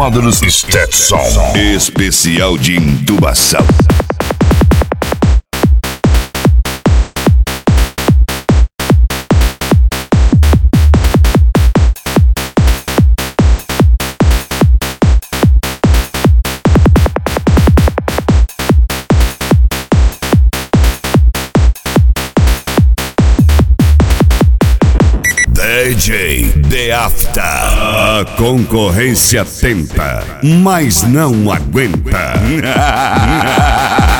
Módulos Stetson. Especial de intubação. DJ The After. A concorrência tenta, mas não aguenta.